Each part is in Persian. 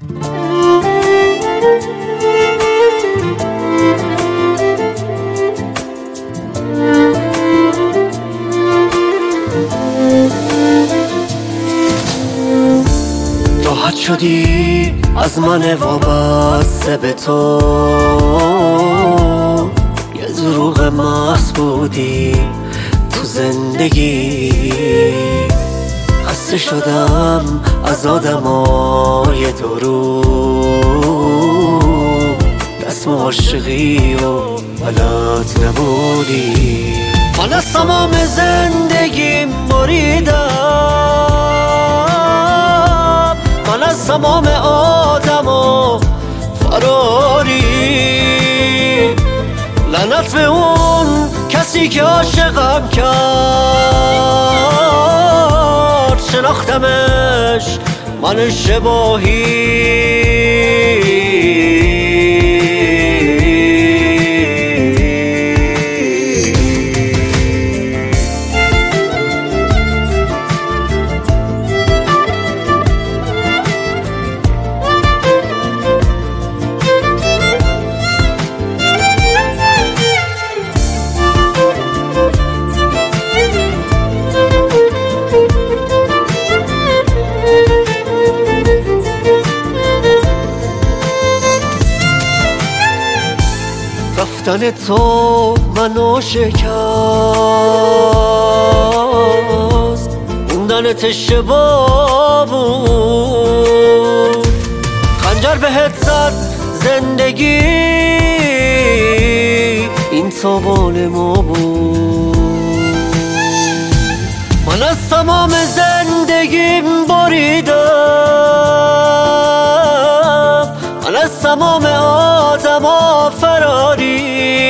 راحت شدی از من وابسته به تو، یه دروغ محض بودی تو زندگی. خسته شدم از آدمای دروغ، رسم عاشقی و بلد نبودی. من از تمام زندگیم بریدم، من از تمام آدم و فراری. لعنت به اون کسی که عاشقم کرد، شناختمش من اشتباهی. رفتن تو منو شکست، موندنت اشتباه بود. خنجر بهت زد زندگی، این تاوان ما بود. من از تمام زندگیم بریدم، من از تمام آدما فراری.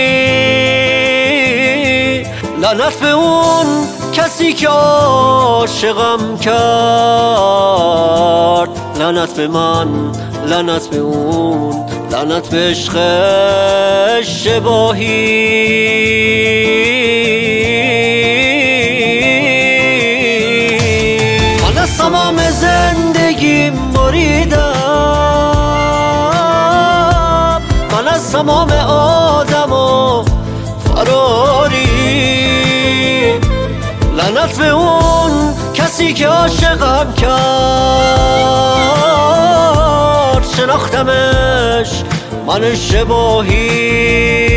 لعنت به اون کسی که عاشقم کرد، لعنت به من، لعنت به اون، لعنت به عشق اشتباهی. من از تمام زندگیم بریدم، من از تمام آدم و فراری. لعنت به اون کسی که عاشقم کرد، شناختمش من اشتباهی.